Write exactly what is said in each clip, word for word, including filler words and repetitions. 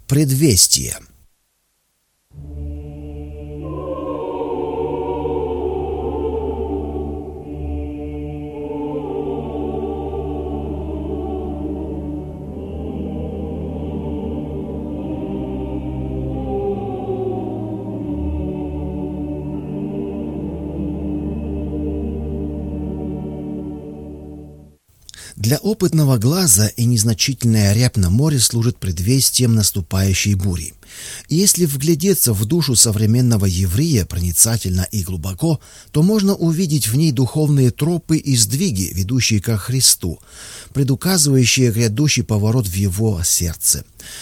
Предвестие. Для опытного глаза и незначительная рябь на море служит предвестием наступающей бури. И если вглядеться в душу современного еврея проницательно и глубоко, то можно увидеть в ней духовные тропы и сдвиги, ведущие ко Христу, предуказывающие грядущий поворот в его сердце.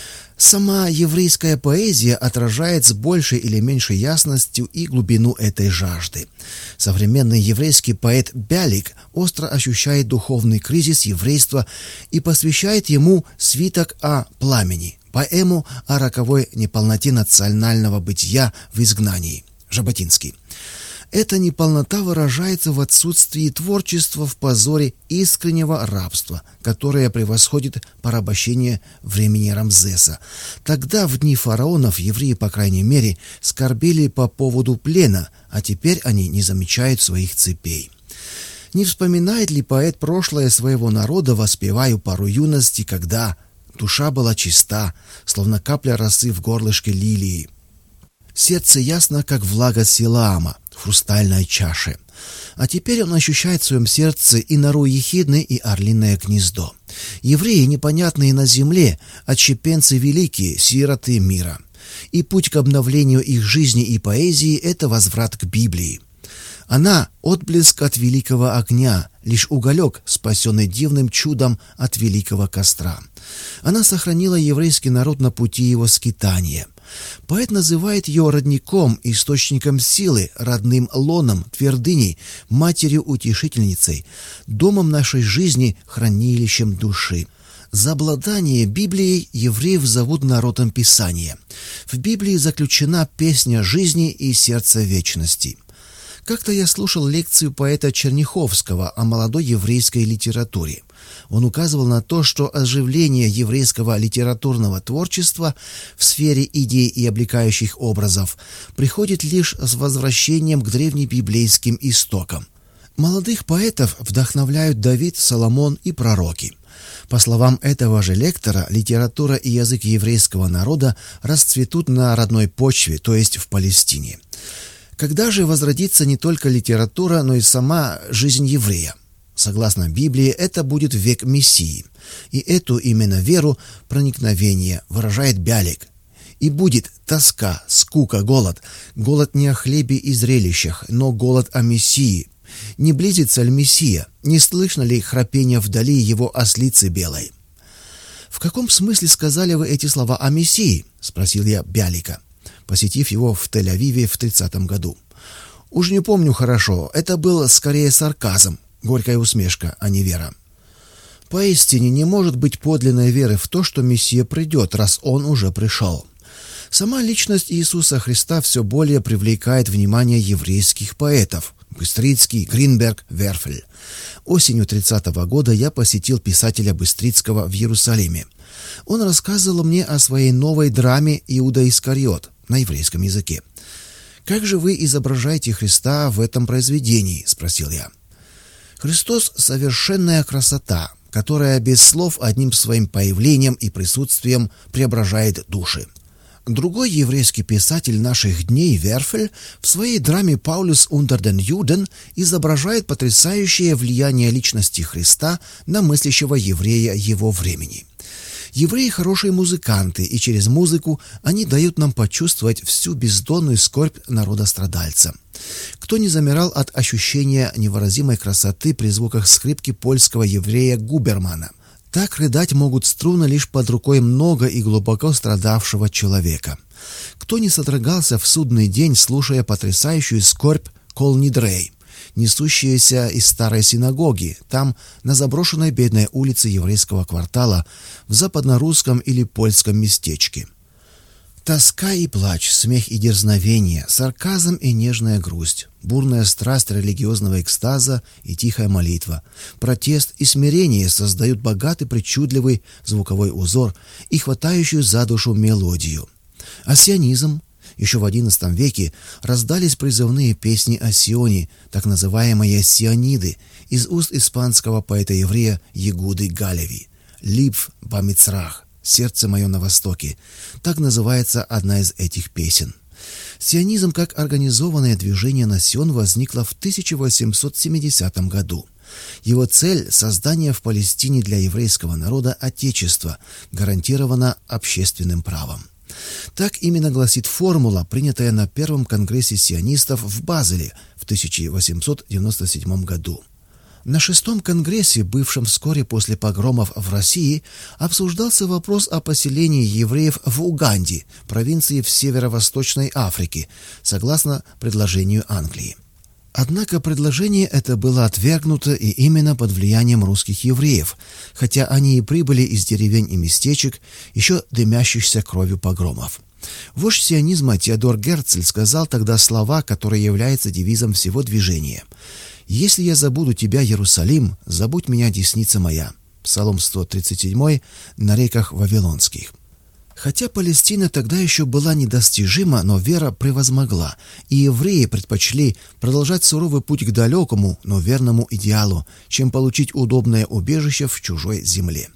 Сама еврейская поэзия отражает с большей или меньшей ясностью и глубину этой жажды. Современный еврейский поэт Бялик остро ощущает духовный кризис еврейства и посвящает ему свиток о пламени, поэму о роковой неполноте национального бытия в изгнании. Жаботинский. Эта неполнота выражается в отсутствии творчества, в позоре искреннего рабства, которое превосходит порабощение времени Рамзеса. Тогда, в дни фараонов, евреи, по крайней мере, скорбели по поводу плена, а теперь они не замечают своих цепей. Не вспоминает ли поэт прошлое своего народа, воспевая пору юности, когда душа была чиста, словно капля росы в горлышке лилии? Сердце ясно, как влага Силаама в хрустальной чаше. А теперь он ощущает в своем сердце и нору ехидны, и орлиное гнездо. Евреи непонятные на земле, отщепенцы великие, сироты мира. И путь к обновлению их жизни и поэзии — это возврат к Библии. Она — отблеск от великого огня, лишь уголек, спасенный дивным чудом от великого костра. Она сохранила еврейский народ на пути его скитания. Поэт называет ее родником, источником силы, родным лоном, твердыней, матерью-утешительницей, домом нашей жизни, хранилищем души. За обладание Библией евреев зовут народом Писания. В Библии заключена песня жизни и сердца вечности. Как-то я слушал лекцию поэта Черняховского о молодой еврейской литературе. Он указывал на то, что оживление еврейского литературного творчества в сфере идей и облекающих образов приходит лишь с возвращением к древнебиблейским истокам. Молодых поэтов вдохновляют Давид, Соломон и пророки. По словам этого же лектора, литература и язык еврейского народа расцветут на родной почве, то есть в Палестине. Когда же возродится не только литература, но и сама жизнь еврея? Согласно Библии, это будет век Мессии. И эту именно веру, проникновение, выражает Бялик. И будет тоска, скука, голод. Голод не о хлебе и зрелищах, но голод о Мессии. Не близится ли Мессия? Не слышно ли храпение вдали его ослицы белой? «В каком смысле сказали вы эти слова о Мессии?» — спросил я Бялика, посетив его в Тель-Авиве в тридцатом году. «Уж не помню хорошо, это был скорее сарказм, горькая усмешка, а не вера. Поистине не может быть подлинной веры в то, что Мессия придет, раз Он уже пришел. Сама личность Иисуса Христа все более привлекает внимание еврейских поэтов — Быстрицкий, Гринберг, Верфель. Осенью тридцатого года я посетил писателя Быстрицкого в Иерусалиме. Он рассказывал мне о своей новой драме «Иуда Искариот» на еврейском языке. «Как же вы изображаете Христа в этом произведении?» — спросил я. «Христос — совершенная красота, которая без слов одним своим появлением и присутствием преображает души». Другой еврейский писатель наших дней, Верфель, в своей драме «Paulus unter den Juden» изображает потрясающее влияние личности Христа на мыслящего еврея его времени. Евреи — хорошие музыканты, и через музыку они дают нам почувствовать всю бездонную скорбь народа-страдальца. Кто не замирал от ощущения невыразимой красоты при звуках скрипки польского еврея Губермана? Так рыдать могут струны лишь под рукой много и глубоко страдавшего человека. Кто не содрогался в судный день, слушая потрясающую скорбь Кол Нидрей, несущаяся из старой синагоги, там, на заброшенной бедной улице еврейского квартала, в западно-русском или польском местечке? Тоска и плач, смех и дерзновение, сарказм и нежная грусть, бурная страсть религиозного экстаза и тихая молитва, протест и смирение создают богатый причудливый звуковой узор и хватающую за душу мелодию. А сионизм? Еще в одиннадцатом веке раздались призывные песни о Сионе, так называемые сиониды, из уст испанского поэта-еврея Егуды Галеви. «Либ бамицрах» — «Сердце мое на востоке». Так называется одна из этих песен. Сионизм как организованное движение на Сион возникло в тысяча восемьсот семидесятом году. Его цель — создание в Палестине для еврейского народа отечества, гарантировано общественным правом. Так именно гласит формула, принятая на Первом конгрессе сионистов в Базеле в тысяча восемьсот девяносто седьмом году. На шестом конгрессе, бывшем вскоре после погромов в России, обсуждался вопрос о поселении евреев в Уганде, провинции в северо-восточной Африке, согласно предложению Англии. Однако предложение это было отвергнуто и именно под влиянием русских евреев, хотя они и прибыли из деревень и местечек, еще дымящихся кровью погромов. Вождь сионизма Теодор Герцль сказал тогда слова, которые являются девизом всего движения: «Если я забуду тебя, Иерусалим, забудь меня, десница моя». Псалом сто тридцать семь на реках Вавилонских. Хотя Палестина тогда еще была недостижима, но вера превозмогла, и евреи предпочли продолжать суровый путь к далекому, но верному идеалу, чем получить удобное убежище в чужой земле.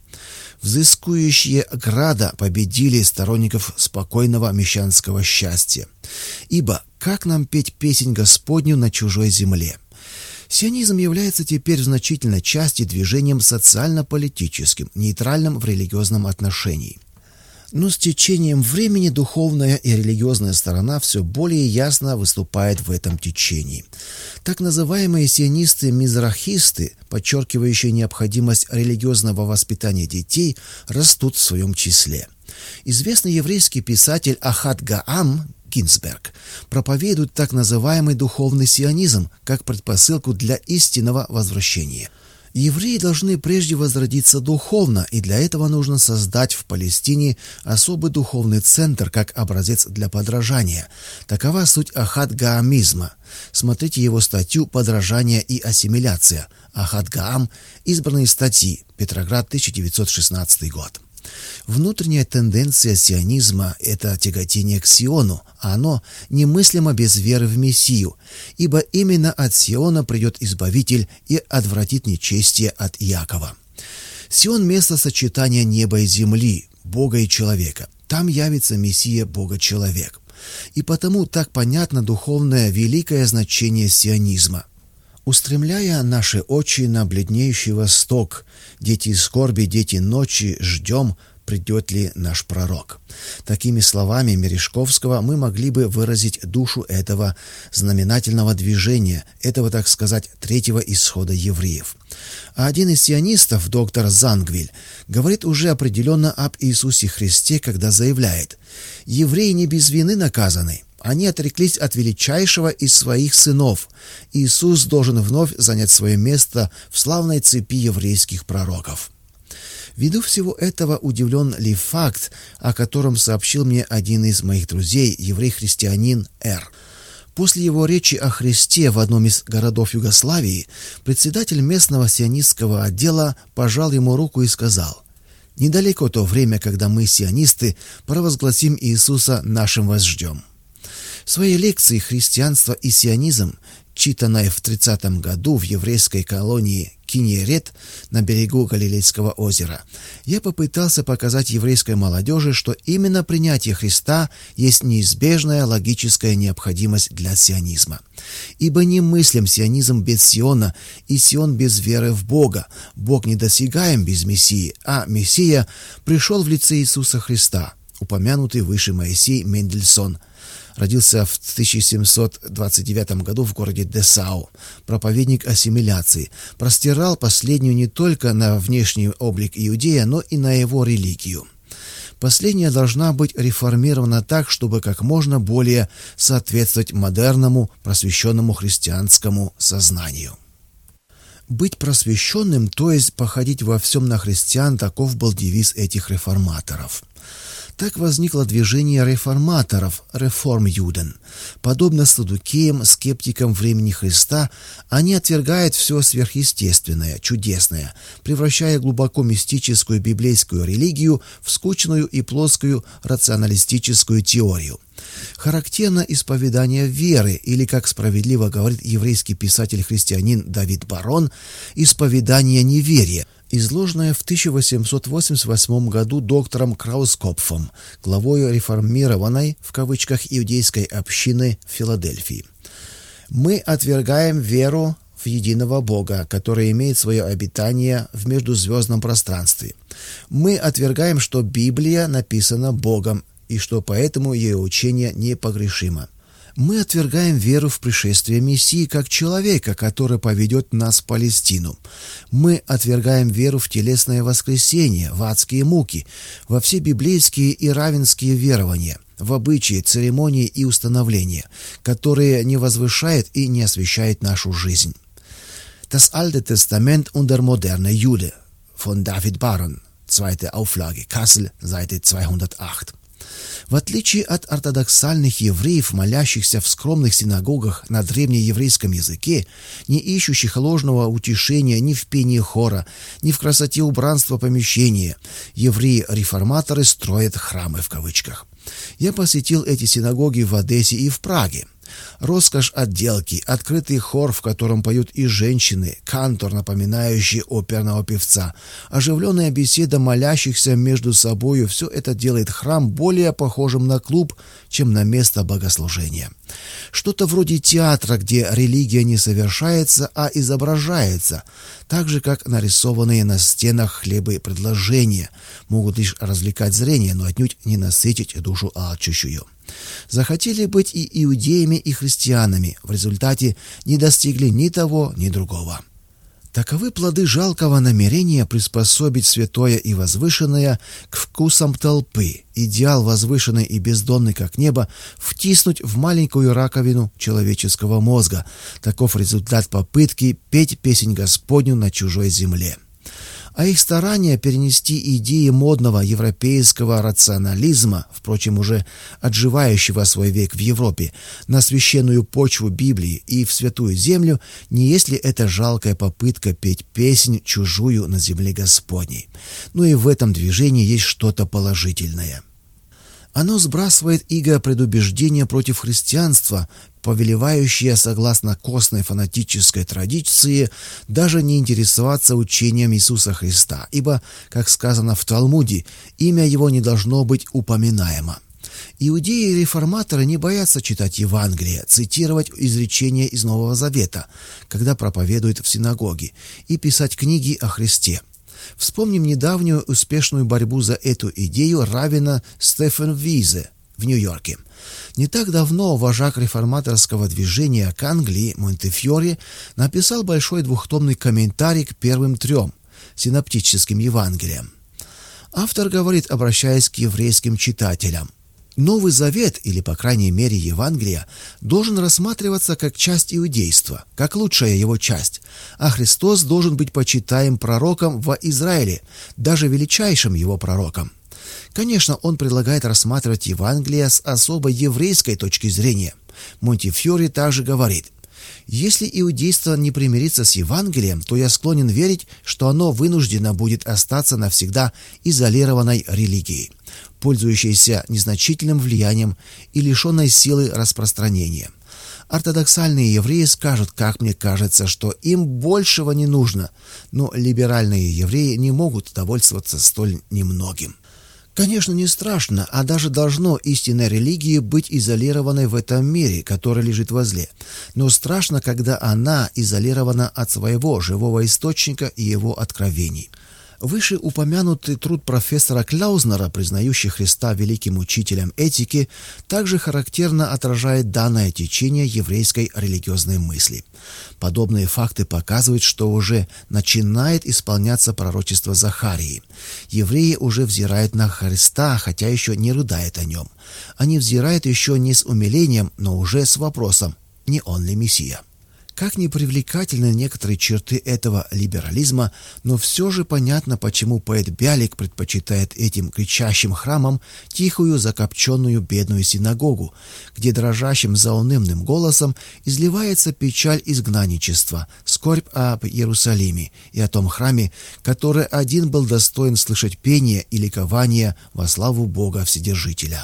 Взыскующие града победили сторонников спокойного мещанского счастья. Ибо как нам петь песнь Господню на чужой земле? Сионизм является теперь в значительной части движением социально-политическим, нейтральным в религиозном отношении. Но с течением времени духовная и религиозная сторона все более ясно выступает в этом течении. Так называемые сионисты-мизрахисты, подчеркивающие необходимость религиозного воспитания детей, растут в своем числе. Известный еврейский писатель Ахад Гаам Гинзберг проповедует так называемый духовный сионизм как предпосылку для истинного возвращения. Евреи должны прежде возродиться духовно, и для этого нужно создать в Палестине особый духовный центр как образец для подражания. Такова суть Ахад Гаамизма. Смотрите его статью «Подражание и ассимиляция». Ахад Гаам. Избранные статьи. Петроград, тысяча девятьсот шестнадцатый год. Внутренняя тенденция сионизма – это тяготение к Сиону, а оно немыслимо без веры в Мессию, ибо именно от Сиона придет Избавитель и отвратит нечестие от Иакова. Сион – место сочетания неба и земли, Бога и человека. Там явится Мессия, Бога-человек. И потому так понятно духовное великое значение сионизма. Устремляя наши очи на бледнеющий восток, дети скорби, дети ночи, ждем, придет ли наш пророк. Такими словами Мережковского мы могли бы выразить душу этого знаменательного движения, этого, так сказать, третьего исхода евреев. А один из сионистов, доктор Зангвиль, говорит уже определенно об Иисусе Христе, когда заявляет: «Евреи не без вины наказаны. Они отреклись от величайшего из своих сынов. Иисус должен вновь занять свое место в славной цепи еврейских пророков». Ввиду всего этого удивлен ли факт, о котором сообщил мне один из моих друзей, еврей-христианин Р. После его речи о Христе в одном из городов Югославии председатель местного сионистского отдела пожал ему руку и сказал: «Недалеко то время, когда мы, сионисты, провозгласим Иисуса нашим вождем». В своей лекции «Христианство и сионизм», читанной в тридцатом году в еврейской колонии Киньерет на берегу Галилейского озера, я попытался показать еврейской молодежи, что именно принятие Христа есть неизбежная логическая необходимость для сионизма. Ибо не мыслим сионизм без Сиона, и Сион без веры в Бога. Бог недосягаем без Мессии, а Мессия пришел в лице Иисуса Христа. Упомянутый выше Моисей Мендельсон родился в тысяча семьсот двадцать девятом году в городе Десау, проповедник ассимиляции, простирал последнюю не только на внешний облик иудея, но и на его религию. Последняя должна быть реформирована так, чтобы как можно более соответствовать модерному, просвещенному христианскому сознанию. Быть просвещенным, то есть походить во всем на христиан, таков был девиз этих реформаторов. Так возникло движение реформаторов, реформ-юден. Подобно саддукеям, скептикам времени Христа, они отвергают все сверхъестественное, чудесное, превращая глубоко мистическую библейскую религию в скучную и плоскую рационалистическую теорию. Характерно исповедание веры, или, как справедливо говорит еврейский писатель-христианин Давид Барон, исповедание неверия, изложенное в тысяча восемьсот восемьдесят восьмом году доктором Краускопфом, главой реформированной, в кавычках, иудейской общины в Филадельфии. «Мы отвергаем веру в единого Бога, который имеет свое обитание в междузвездном пространстве. Мы отвергаем, что Библия написана Богом, и что поэтому ее учение непогрешимо. Мы отвергаем веру в пришествие Мессии как человека, который поведет нас в Палестину. Мы отвергаем веру в телесное воскресение, в адские муки, во все библейские и равенские верования, в обычаи, церемонии и установления, которые не возвышают и не освящают нашу жизнь». Das Alte Testament und der moderne Jude von David Baron, zweite Auflage, Kassel, Seite zweihundertacht. В отличие от ортодоксальных евреев, молящихся в скромных синагогах на древнееврейском языке, не ищущих ложного утешения ни в пении хора, ни в красоте убранства помещения, евреи-реформаторы строят храмы в кавычках. Я посетил эти синагоги в Одессе и в Праге. Роскошь отделки, открытый хор, в котором поют и женщины, кантор, напоминающий оперного певца, оживленная беседа молящихся между собою — все это делает храм более похожим на клуб, чем на место богослужения. Что-то вроде театра, где религия не совершается, а изображается, так же, как нарисованные на стенах хлебы предложения могут лишь развлекать зрение, но отнюдь не насытить душу алчущую. Захотели быть и иудеями, и христианами, в результате не достигли ни того, ни другого. Таковы плоды жалкого намерения приспособить святое и возвышенное к вкусам толпы, идеал возвышенный и бездонный, как небо, втиснуть в маленькую раковину человеческого мозга. Таков результат попытки петь песнь Господню на чужой земле. А их старания перенести идеи модного европейского рационализма, впрочем, уже отживающего свой век в Европе, на священную почву Библии и в святую землю, не есть ли это жалкая попытка петь песнь чужую на земле Господней. Но и в этом движении есть что-то положительное. Оно сбрасывает иго предубеждения против христианства, повелевающее, согласно костной фанатической традиции, даже не интересоваться учением Иисуса Христа, ибо, как сказано в Талмуде, имя его не должно быть упоминаемо. Иудеи и реформаторы не боятся читать Евангелие, цитировать изречения из Нового Завета, когда проповедуют в синагоге, и писать книги о Христе. Вспомним недавнюю успешную борьбу за эту идею раввина Стефан Визе в Нью-Йорке. Не так давно вожак реформаторского движения к Англии Монтефьори написал большой двухтомный комментарий к первым трем синоптическим Евангелиям. Автор говорит, обращаясь к еврейским читателям: Новый Завет, или, по крайней мере, Евангелие, должен рассматриваться как часть иудейства, как лучшая его часть, а Христос должен быть почитаем пророком во Израиле, даже величайшим его пророком. Конечно, он предлагает рассматривать Евангелие с особо еврейской точки зрения. Монтефьори также говорит: «Если иудейство не примирится с Евангелием, то я склонен верить, что оно вынуждено будет остаться навсегда изолированной религией, пользующейся незначительным влиянием и лишенной силы распространения. Ортодоксальные евреи скажут, как мне кажется, что им большего не нужно, но либеральные евреи не могут довольствоваться столь немногим». Конечно, не страшно, а даже должно истинной религии быть изолированной в этом мире, который лежит возле. Но страшно, когда она изолирована от своего живого источника и его откровений. Вышеупомянутый труд профессора Клаузнера, признающий Христа великим учителем этики, также характерно отражает данное течение еврейской религиозной мысли. Подобные факты показывают, что уже начинает исполняться пророчество Захарии. Евреи уже взирают на Христа, хотя еще не рыдают о нем. Они взирают еще не с умилением, но уже с вопросом: не он ли Мессия? Как ни привлекательны некоторые черты этого либерализма, но все же понятно, почему поэт Бялик предпочитает этим кричащим храмам тихую закопченную бедную синагогу, где дрожащим заунывным голосом изливается печаль изгнанничества, скорбь об Иерусалиме и о том храме, который один был достоин слышать пение и ликование во славу Бога Вседержителя.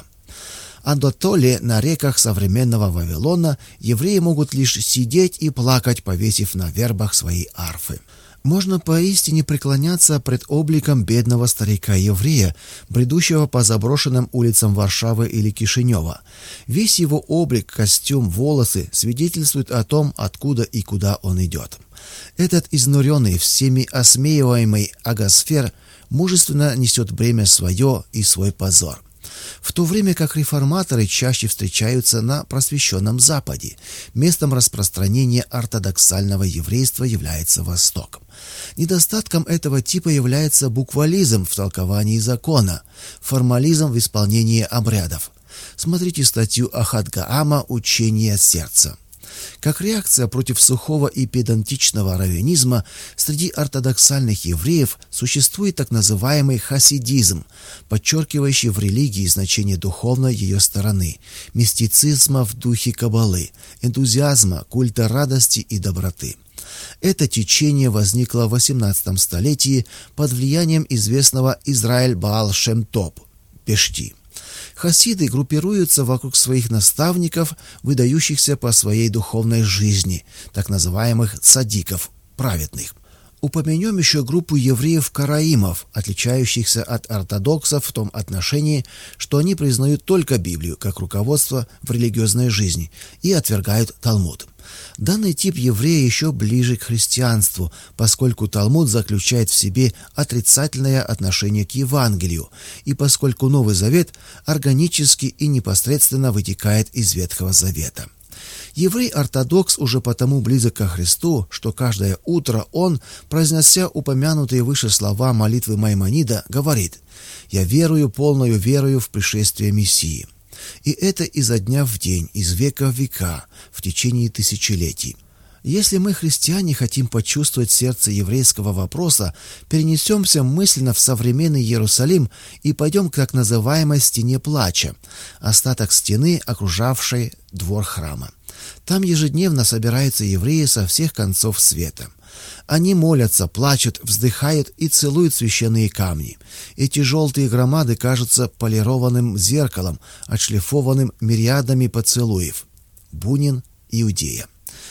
А дотоле на реках современного Вавилона евреи могут лишь сидеть и плакать, повесив на вербах свои арфы. Можно поистине преклоняться пред обликом бедного старика-еврея, бредущего по заброшенным улицам Варшавы или Кишинева. Весь его облик, костюм, волосы свидетельствуют о том, откуда и куда он идет. Этот изнуренный, всеми осмеиваемый агосфер мужественно несет бремя свое и свой позор. В то время как реформаторы чаще встречаются на просвещенном Западе, местом распространения ортодоксального еврейства является Восток. Недостатком этого типа является буквализм в толковании закона, формализм в исполнении обрядов. Смотрите статью Ахад Гаама «Учение сердца». Как реакция против сухого и педантичного раввинизма среди ортодоксальных евреев существует так называемый хасидизм, подчеркивающий в религии значение духовной ее стороны, мистицизма в духе каббалы, энтузиазма, культа радости и доброты. Это течение возникло в восемнадцатом столетии под влиянием известного Израиль Баал Шем Топ Пешти. Хасиды группируются вокруг своих наставников, выдающихся по своей духовной жизни, так называемых цадиков, праведных. Упомянем еще группу евреев-караимов, отличающихся от ортодоксов в том отношении, что они признают только Библию как руководство в религиозной жизни и отвергают Талмуд. Данный тип еврея еще ближе к христианству, поскольку Талмуд заключает в себе отрицательное отношение к Евангелию, и поскольку Новый Завет органически и непосредственно вытекает из Ветхого Завета. Еврей-ортодокс уже потому близок ко Христу, что каждое утро он, произнося упомянутые выше слова молитвы Маймонида, говорит: «Я верую полною верою в пришествие Мессии». И это изо дня в день, из века в века, в течение тысячелетий. Если мы, христиане, хотим почувствовать сердце еврейского вопроса, перенесемся мысленно в современный Иерусалим и пойдем к так называемой «стене плача», остаток стены, окружавшей двор храма. Там ежедневно собираются евреи со всех концов света. Они молятся, плачут, вздыхают и целуют священные камни. Эти желтые громады кажутся полированным зеркалом, отшлифованным мириадами поцелуев. Бунин, Иудея.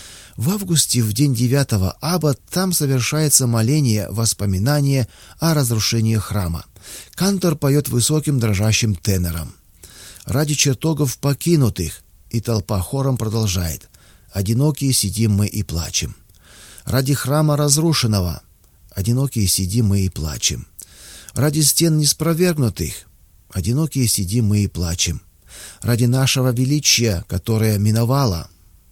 В августе, в день девятого Аба, там совершается моление, воспоминание о разрушении храма. Кантор поет высоким дрожащим тенором. «Ради чертогов покинутых», и толпа хором продолжает: «Одинокие сидим мы и плачем». Ради храма разрушенного, одинокие сидим мы и плачем. Ради стен неспровергнутых, одинокие сидим мы и плачем. Ради нашего величия, которое миновало,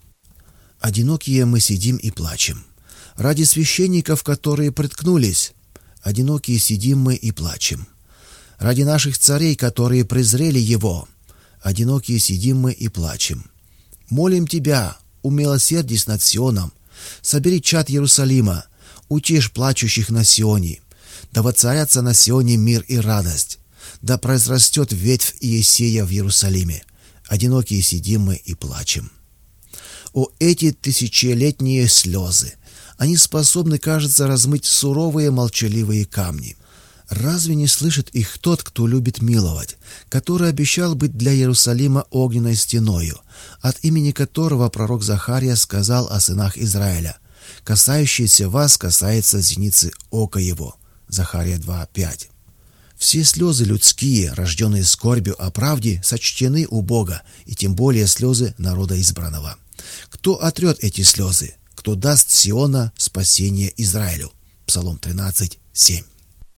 одинокие мы сидим и плачем. Ради священников, которые приткнулись, одинокие сидим мы и плачем. Ради наших царей, которые презрели его, одинокие сидим мы и плачем. Молим Тебя, умилосердись над Сионом, собери чад Иерусалима, утешь плачущих на Сионе. Да воцарятся на Сионе мир и радость. Да произрастет ветвь Иесея в Иерусалиме. Одинокие сидим мы и плачем. О, эти тысячелетние слезы! Они способны, кажется, размыть суровые молчаливые камни. Разве не слышит их тот, кто любит миловать, который обещал быть для Иерусалима огненной стеною, от имени которого пророк Захария сказал о сынах Израиля: «Касающийся вас касается зеницы ока его». Захария два пять. Все слезы людские, рожденные скорбью о правде, сочтены у Бога, и тем более слезы народа избранного. Кто отрет эти слезы? Кто даст Сиона спасение Израилю? Псалом тринадцать семь.